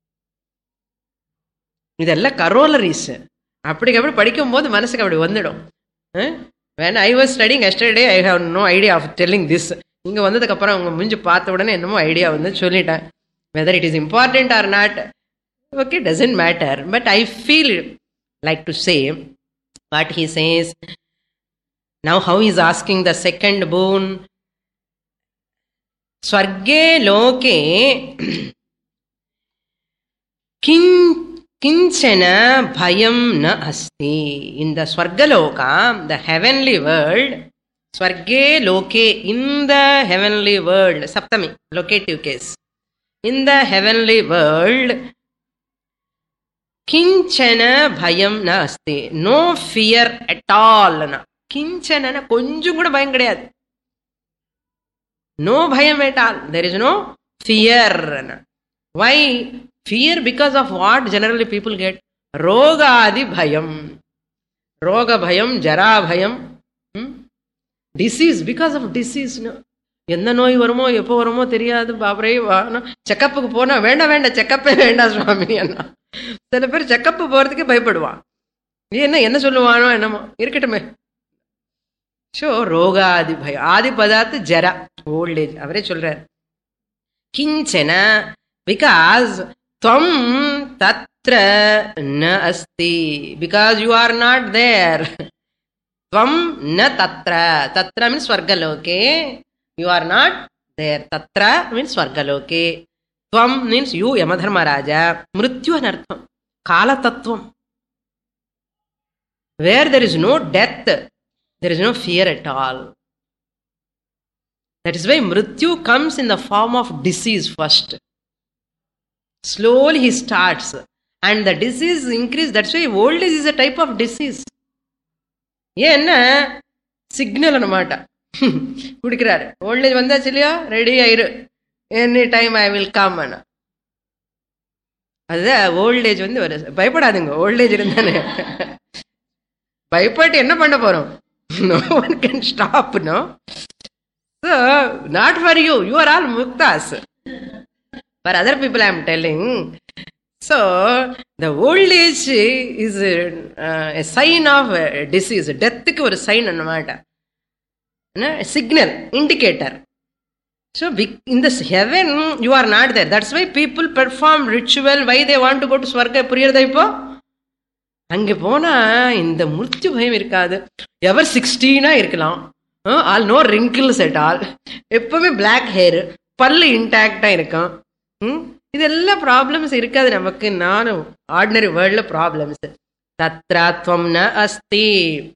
இதெல்லாம் கரோலரிஸ். அப்படி படிக்கும் போது மனசுக்கு அப்படி வந்துடும். when I was studying yesterday, I have no idea of telling this. இங்க வந்ததுக்கு அப்புறம் அவங்க முடிஞ்சு பார்த்த உடனே என்னமோ ஐடியா வந்து சொல்லிட்டேன். whether it is important or not, okay, doesn't matter, but I feel like to say what he says. Now how he is asking the second boon. Swarge loke kinchana bhayam na asti. In the Swargaloka, the heavenly world, Swarge loke, in the heavenly world, Saptami, locative case. In the heavenly world, kinchana bhayam na asti. No fear at all. Kinchana, konjum kuda bhayam kediyadu. No bhayam at all. There is no fear. Why? Fear because of what generally people get? Roga adi bhayam. Roga bhayam, jara bhayam. Disease, because of disease. எந்த நோய் வருமோ எப்போ வருமோ தெரியாது. பாபரே செக்கப்புக்கு போனா வேண்டாம் செக்கப்பே வேண்டாம் சுவாமி என்ன. சில பேர் செக்கப்பு போறதுக்கு பயப்படுவான். என்ன சொல்லுவானோ என்னமோ இருக்கட்டுமே. ஸோ ரோகாதி பயம், ஆதி பதார்த்த ஜரா, ஓல்ட் ஏஜ். அவரே சொல்றார், Kinchana, because tvam tatra na asti, because you are not there. Tvam na tatra, tatra means Swargaloke, you are not there. Tatra means Swargaloke. Tvam means you, Yamadharmaraja. Mrityu anartham, Kala Tattvam. Where there is no death, there is no fear at all. That is why Mrityu comes in the form of disease first. Slowly he starts. And the disease increases. That's why old age is a type of disease. ஏன்னா signal அனமாட்டா குடிக்கிறாரு. Old age வந்தாச்சு இல்லையா, ready ஆயிரு, any time I will come. அதுதான் old age வந்து ஒரு பயப்படாதுங்க. Old age இருந்தானே பயப்பட்டு என்ன பண்ண போறோம்? No one can stop, no? So, not for you. You are all muktas. For other people I am telling. So, the old age is a sign of disease. Death ku or sign annamata. Signal, indicator. So, in this heaven, you are not there. That's why people perform ritual. Why they want to go to Swarga? Puriyada ipo? அங்கே போனா இந்த மிருத்யு பயம் இருக்காது. Ever 16 இருக்கலாம், all no wrinkles at all, எப்பவுமே black hair, பல்லு இன்டாக்டா இருக்கும். இதெல்லாம் ப்ராப்ளம்ஸ் இருக்காது நமக்கு. நானும் ஆர்டினரி வேர்ல்ட்ல ப்ராப்ளம்ஸ். தத்ராத்வம் ந அஸ்தி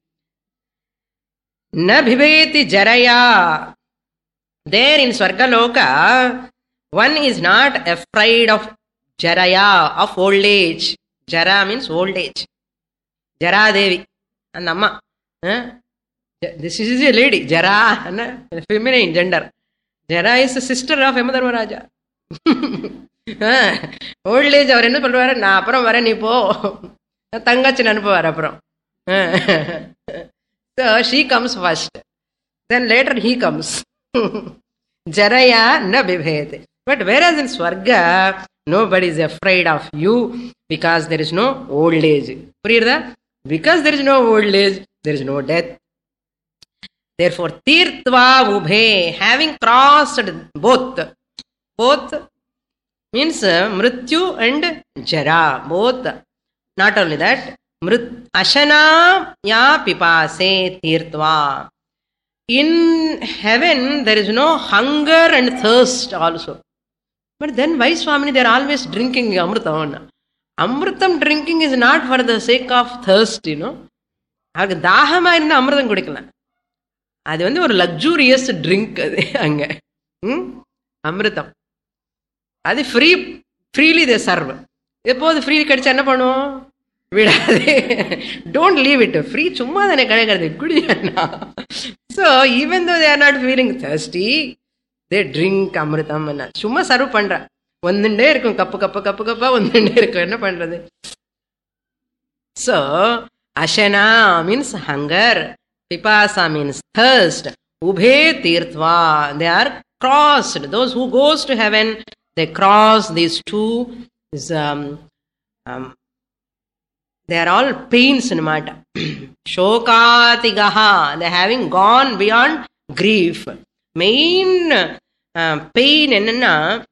ந பிபேதி ஜரயா. There in Swargaloka one is not afraid of ஜரயா, of old age. Jara means old age. Jaradevi அந்த அம்மா, this is a lady. Jara feminine gender. Jara is sister of Yamadharmaraja. Old age அவர் என்ன சொல்றாரு, நான் அப்புறம் வரேன், நீ போ, தங்கச்சின்னு அனுப்புவார் அப்புறம். So she comes first, then later he comes. Jaraya na bibhed. But whereas in Swarga, nobody is afraid of you because there is no old age. Puriyada? Because there is no old age, there is no death. Therefore, tirtva ubhe, having crossed both means mrityu and jara, both. Not only that, ashana ya pipase tirtva. In heaven, there is no hunger and thirst also. But then why Swamini, they are always drinking amritam? Amritam drinking is not for the sake of thirst, you know. அவருக்கு தாகமா இருந்தா அமிர்தம் குடிக்கலாம். அது வந்து ஒரு luxurious drink. அது அங்க அமிர்தம் அது ஃப்ரீலி தே சர்வ். எப்போது ஃப்ரீ கிடைச்சா என்ன பண்ணுவோம்? விடாதே. Don't leave it. ஃப்ரீ சும்மா தானே கிடைக்கிறது, குடியா. So even though they are not feeling thirsty, they drink amritam. சும்மா சர்வ் பண்ற, வந்துட்டே இருக்கும், கப்பு கப்பு கப்பு கப்பா வந்துட்டே இருக்கும். என்ன பண்றது? So ashana means hunger, pipasa means thirst, ubhe tirtva, they are crossed. Those who goes to heaven, they cross these two. They are all pains in matter. Shokatigaha, they having gone beyond grief. Main pain என்னன்னா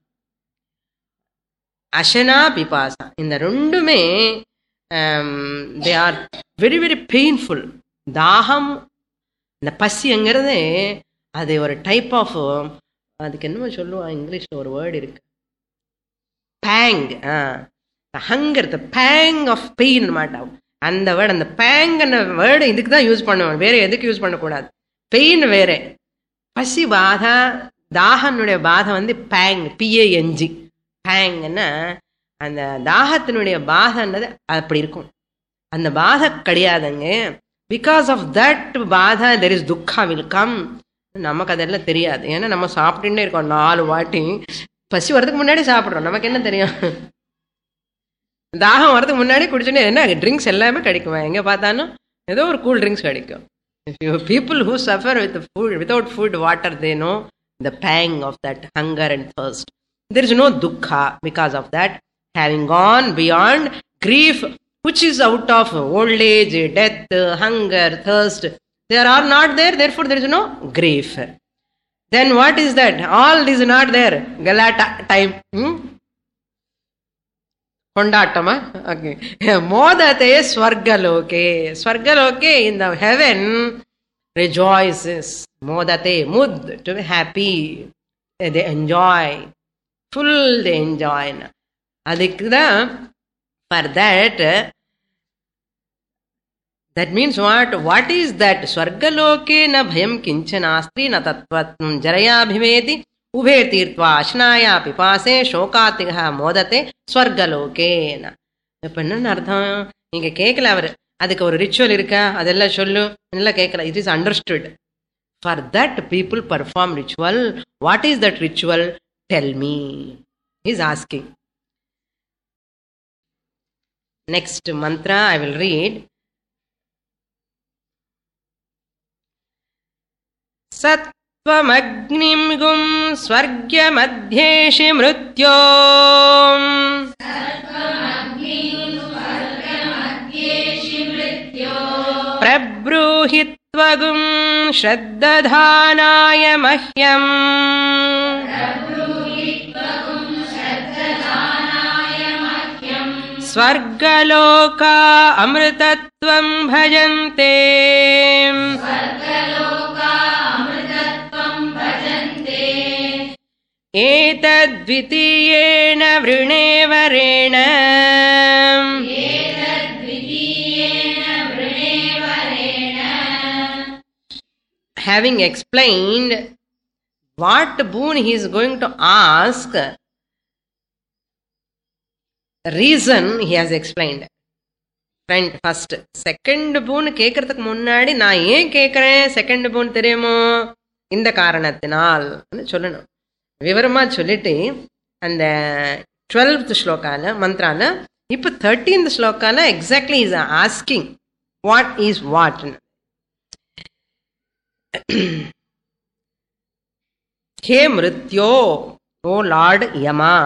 அஷனா பிபாசா. இந்த ரெண்டுமே they are very very painful. தாகம், இந்த பசிங்கிறது அது ஒரு type of, அதுக்கு என்னமோ சொல்லுவா இங்கிலீஷ்ல ஒரு வேர்டு இருக்கு, pang. Hunger, the pang of pain மாட்டாவும் அந்த வேர்டு. அந்த பேங் வேர்டு இதுக்கு தான் யூஸ் பண்ணுவோம், வேற எதுக்கு யூஸ் பண்ணக்கூடாது. பெயின் வேற, பசி பாதா, தாகனுடைய பாதை வந்து பேங், PANG. பேங்கன்னா அந்த தாகத்தினுடைய பாதைன்றது அப்படி இருக்கும். அந்த பாதை கிடையாதுங்க. Because of that badha there is dukkha will come. நமக்கு அதெல்லாம் தெரியாது. ஏன்னா நம்ம சாப்பிட்டுட்டே இருக்கோம் 4 வாட்டி. பசி வரதுக்கு முன்னாடி சாப்பிட்றோம், நமக்கு என்ன தெரியும்? தாகம் வரதுக்கு முன்னாடி குடிச்சுட்டே என்ன ட்ரிங்க்ஸ் எல்லாமே கிடைக்குமா? எங்க பார்த்தாலும் ஏதோ ஒரு கூல் ட்ரிங்க்ஸ் கிடைக்கும். People who suffer with food, without food, water, they know the pang of that hunger and thirst. There is no dukkha because of that. Having gone beyond grief, which is out of old age, death, hunger, thirst, they are all not there. Therefore, there is no grief. Then what is that? All is not there. Galata time. Kondatama. Okay. Modate Swargaloke. Swargaloke in the heaven rejoices. Modate, mud, to be happy. They enjoy. Full they enjoy. Adikda, for that means what? What is that? Swargaloke na bhayam kinchanastri na tattvatvam jaraya bhimeti ubhe tirtva ashnaya pipase shokatiha modate swargaloke na. இப்ப என்னன்னு அர்த்தம்? நீங்க கேட்கல அவர் அதுக்கு ஒரு ritual இருக்கா அதெல்லாம் சொல்லு எல்லாம் கேட்கல. It is understood. For that people perform ritual. What is that ritual? Tell me is asking. Next mantra I will read. सत्त्वमग्निं गुं स्वर्ग्यमध्येषि मृत्यो प्रब्रूहि त्वगुं श्रद्दधानाय मह्यम् स्वर्गलोका अमृतत्वं भजन्ते एतद्वितीयेन वृणेवरेण having explained what boon he is going to ask, reason he has explained. Friend, first second boon கேட்கறதுக்கு முன்னாடி நான் ஏன் கேட்கிறேன் செகண்ட் boon தெரியுமோ இந்த காரணத்தினால் சொல்லணும். விவரமா சொல்லிட்டு அந்த 12th ஸ்லோகால மந்த்ரால இப்ப 13th ஸ்லோகால exactly is asking what is what. ஹே மிருத்யோ, O lord Yama,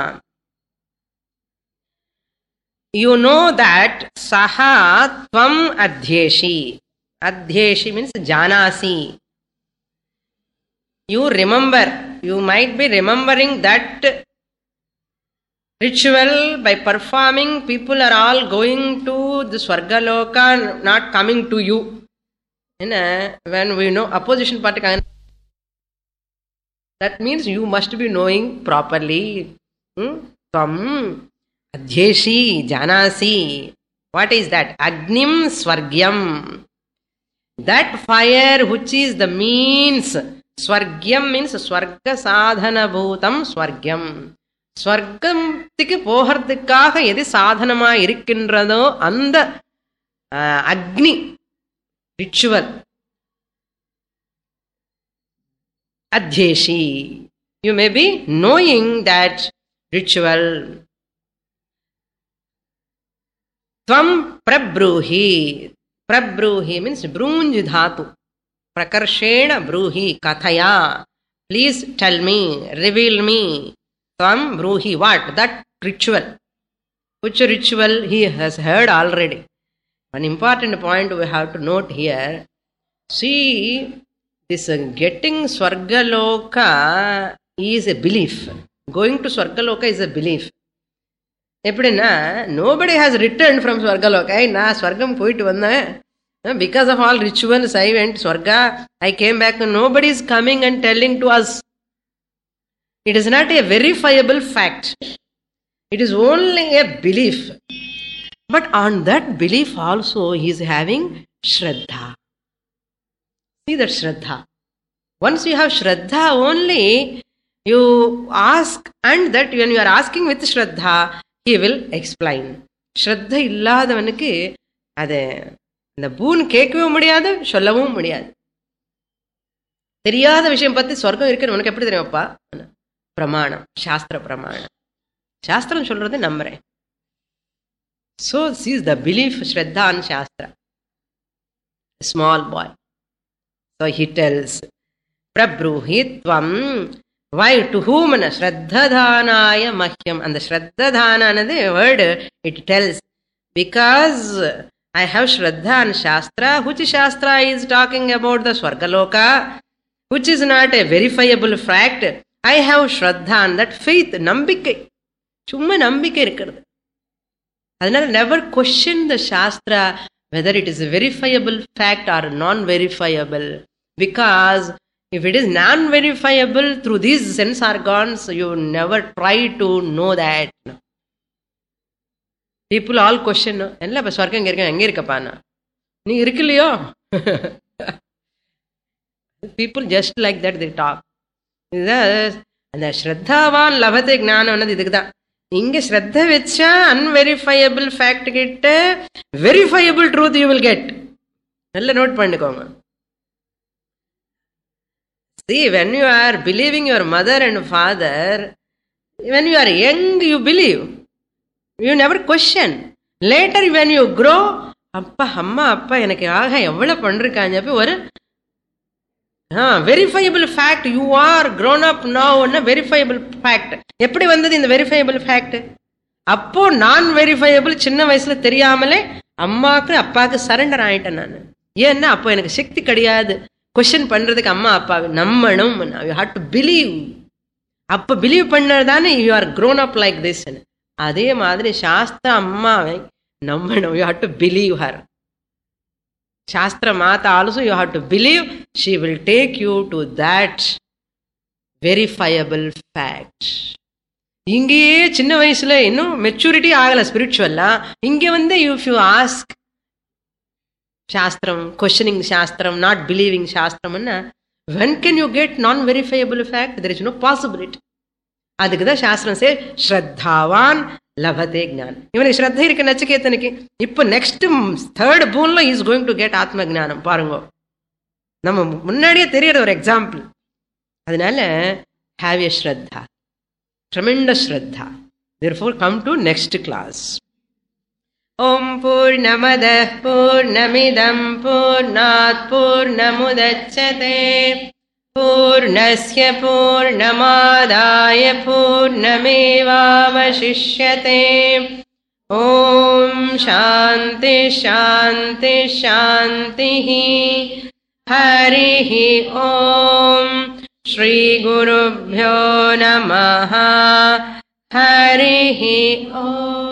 you know that saha tvam adhyeshi. Adhyeshi means janasi. You remember, you might be remembering that ritual by performing. People are all going to the Swargaloka, not coming to you. When we know opposition party, that means you must be knowing properly. Tvam adhyeshi janasi. What is that? Agnim swargyam. That fire which is the means. Swargyam means swarga sadhana bhutam swargyam. ஸ்வர்க்கத்துக்கு போகிறதுக்காக எது சாதனமா இருக்கின்றதோ அந்த அக்னி ritual. அத்யேஷி, you may be knowing that ritual. Tvam prabruhi. Prabruhi means brunj dhatu. Prakarshena bruhi kathaya. Please tell me, reveal me. Tvam bruhi, what? That ritual. Which ritual he has heard already. One important point we have to note here. See, this getting Swargaloka is a belief. Going to Swargaloka is a belief. எப்படின்னா, nobody has returned from Swargaloka. நான் ஸ்வர்க்கம் போயிட்டு வந்தேன். Because of all rituals, I went Swarga. I came back. Nobody is coming and telling to us. It is not a verifiable fact. It is only a belief. But on that belief also he is having Shraddha. See that Shraddha. Once you have Shraddha only, you ask, and that when you are asking with Shraddha, he will explain. Shraddha இல்லாதவனுக்கு அது இந்த பூன் கேட்கவும் முடியாது, சொல்லவும் முடியாது. தெரியாத விஷயம் பத்தி சொர்க்கம் இருக்குன்னு உனக்கு எப்படி தெரியும்ப்பா? பிரமாணம், சாஸ்திர பிரமாணம். சாஸ்திரம் சொல்றது நம்புறேன். So this is the belief, Shraddha and Shastra. Small boy. So he tells, Prabruhi tvam. Why? To whom? Shraddhadhanaya mahyam. And the Shraddhadhana another word, it tells, because I have Shraddha and Shastra. Which Shastra is talking about the Swargaloka? which is not a verifiable fact. I have Shraddha and that faith, நம்பிக்கை, சும்மா நம்பிக்கை இருக்கிறது. அதனால never question the Shastra whether it is a verifiable fact or non-verifiable. Because if it is non-verifiable through these sense organs, you never try to know that. People all question, என்ன இப்போ ஸ்வர்க்கம் இங்கே இருக்க, எங்கே இருக்கப்பாண்ணா, நீ இருக்குல்லையோ? People just like that they talk. இதுதான் அந்த ஸ்ரத்தாவான் லபத்தை ஞானம் இதுக்கு தான். இங்க ஸ்ரத்த வச்சா அன்வெரிஃபையபிள் ஃபேக்ட் கிட்ட verifiable truth you will get. நல்ல நோட் பண்ணிக்கோங்க. See, when you are believing your mother and father, when you are young you believe, you never question. Later when you grow, அப்பா அம்மா அப்பா எனக்கு ஆக எவ்வளவு பண்றாங்க, ஒரு verifiable fact, you are grown up now. Verifiable fact எப்படி வந்தது? இந்த வெரிஃபையபிள் ஃபேக்ட் அப்போ நான் வெரிஃபையபிள் சின்ன வயசுல தெரியாமலே அம்மாக்கு அப்பாவுக்கு சரண்டர் ஆயிட்டேன் நான். ஏன்னா அப்போ எனக்கு சக்தி கிடையாது கொஸ்டின் பண்றதுக்கு. அம்மா அப்பாவை நம்பணும், யூ ஹேவ் டு பிலீவ். அப்ப பிலீவ் பண்ணதானே you are grown up like this. அதே மாதிரி சாஸ்திர அம்மாவை நம்பணும், you have to believe her. Shastra Mata also you have to believe, she will take you to that verifiable fact. இங்கேயே சின்ன வயசுல இன்னும் மெச்சூரிட்டி ஆகல ஸ்பிரிச்சுவல்லா, இங்க வந்து if you ask சாஸ்திரம், questioning சாஸ்திரம், not believing சாஸ்திரம், when can you get non-verifiable fact? There is no possibility. அதுக்கு தான் சாஸ்திரம் சே ஸ்ரத்தாவான் லபதே ஞானம். இவனுக்கு ஸ்ரத்த இருக்கு நச்சிகேதனுக்கு. இப்போ நெக்ஸ்ட் தேர்ட் பூன்ல இஸ் கோயிங் டு கெட் ஆத்ம ஞானம். பாருங்க, நம்ம முன்னாடியே தெரியற ஒரு எக்ஸாம்பிள். அதனால have a shraddha, tremendous shraddha. therefore come to next class. ஓம் பூர்ணமதః பூர்ணமிதம் பூர்ணாத் பூர்ணமுதச்யதே பூர்ணஸ்ய பூர்ணமாதாய பூர்ணமேவாவசிஷ்யதே. ஓம் சாந்தி சாந்தி சாந்தி. ஹரிः ஓம். ஸ்ரீ குருப்யோ நமः. ஹரிः ஓம்.